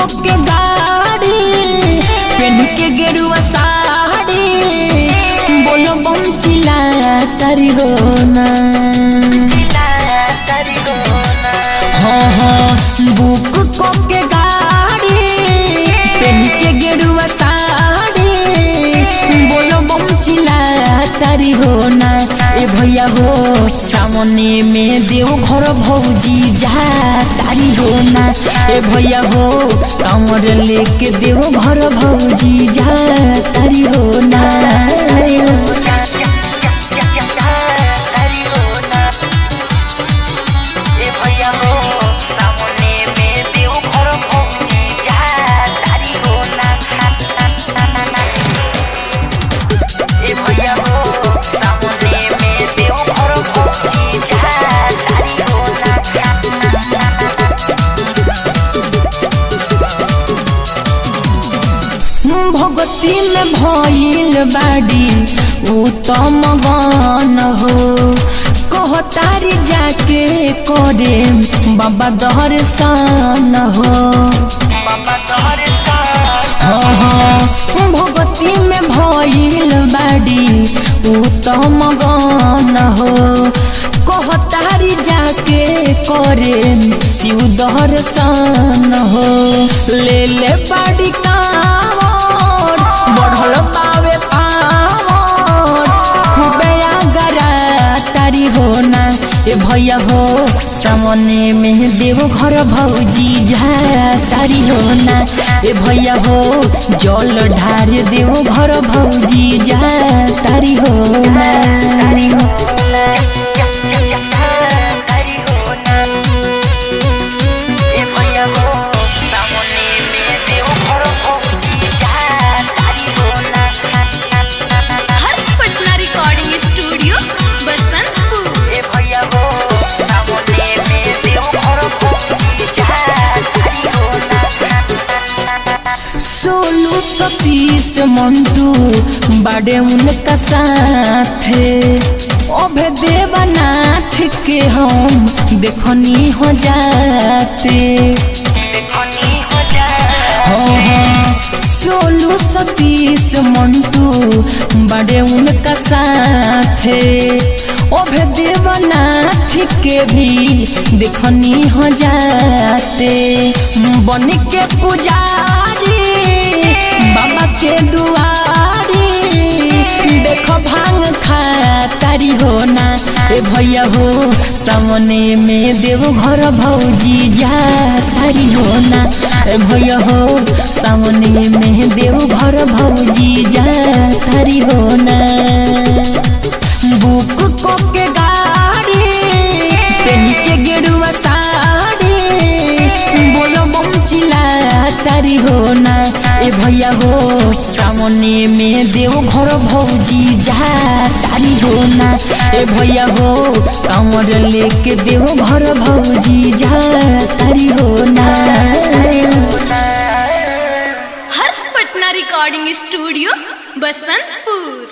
के गाड़ी पेन के गेरुआ साड़ी बोलो बम चिल्ला तारी हो ना। हाँ हाँ बुक के गाड़ी पेन के गेरुआ साड़ी बोलो बम चिल्ला तारी हो ना। ए भैया हो सामने में देव घर भौजी जा तारी हो ना। ए भैया हो कमर लेके देव घर भौजी जा तारी हो ना। भगती में भइल बाड़ी उत्तम गान हो कहतारी जाके करे बाबा दर्शन हो। हाँ भगती में भइल बाड़ी उत्तम गान हो कहतारी जाके करे शिव दर्शन हो। ले ले बाड़ी कांवर बढ़ल पावे पावर खूबे आगरा तारी हो ना। ए भैया हो सामने में देव घर भौजी जा तारी हो ना। ए भैया हो जल ढार देव घर भौजी जा तारी हो ना। सोलू सतीश मंटू बाड़े उनका साथ अभे देवनाथ के हम देखनी हो जाते। हाँ सोलू सतीश मंटू बाड़े उनका साथ अभे देवनाथ के भी देखनी हो जाते। बन के पुजारी बाबा के दुआरी देखो भांग खा तारी हो ना। ए भैया हो सामने में देव घर भौजी जा तारी हो ना। ए भैया हो सामने में देव घर भौजी जा तारी हो ना। बुक के गाड़ी पेन के गेरुआ साड़ी बोलो बम चिल्ला तारी हो ना। ए भैया हो सामने में देव घर भौजी जा तारी हो ना। ए भैया हो कमर लेके देव घर भौजी जा तारी हो ना। Harsh Patna recording studio Basantpur.